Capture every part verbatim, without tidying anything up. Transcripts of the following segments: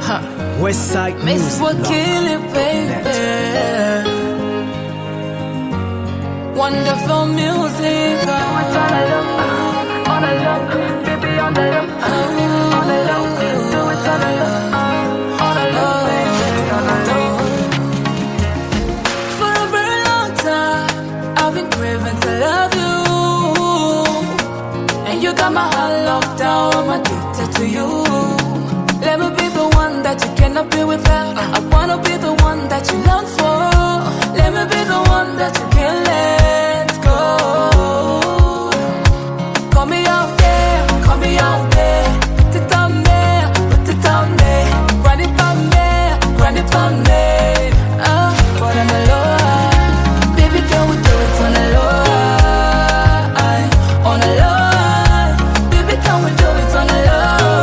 Westside Miss Music what kill it, baby. Wonderful music. Oh. On the look, on the look, baby, on the look, on the look, do it on the look, on the look, baby, on the look. For a very long time, I've been craving to love you, and you got my heart locked down. I'm addicted to you. Let me be the one that you cannot be without. I wanna be the one that you long for. Let me be the one that you can't let go. Call me out there, call me out there. Put it on me, put it on me. Grind it on me, grind it on me. Oh, but on the low, baby, can we do it on the low? On the low, baby, can we do it on the low?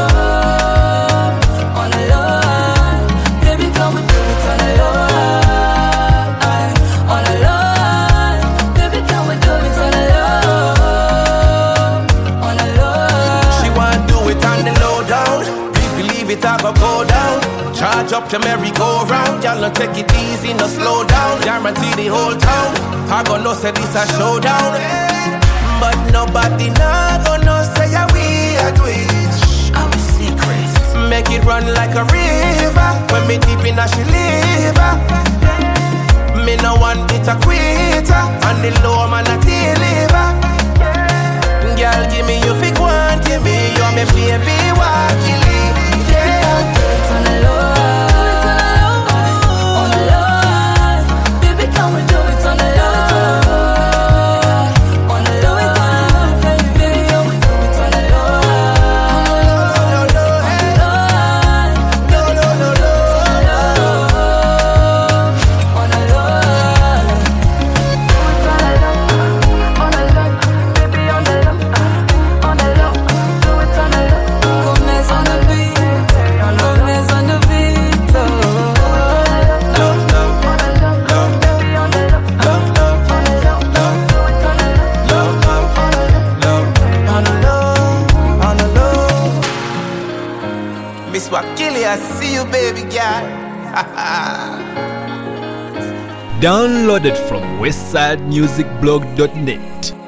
I go go down, charge up your merry-go-round. Y'all no take it easy, no slow down. Guarantee the whole town I go no say this a showdown. But nobody nah go no say yeah, we are do it. Our secret, make it run like a river. When me deep in a she liver, me no one bit a quitter. And the low man a deliver. Girl, give me you fig one, give me you me baby, walk you leave. On the low, on the low, baby, can we do it on the low? On the low, baby, can we do it on the low? No, no, no, no, on the low, on the low, baby, on the low, on the low, do it on the low. Gomez on the beat. Miss Wakili, I see you, baby girl. Downloaded from westside music blog dot net.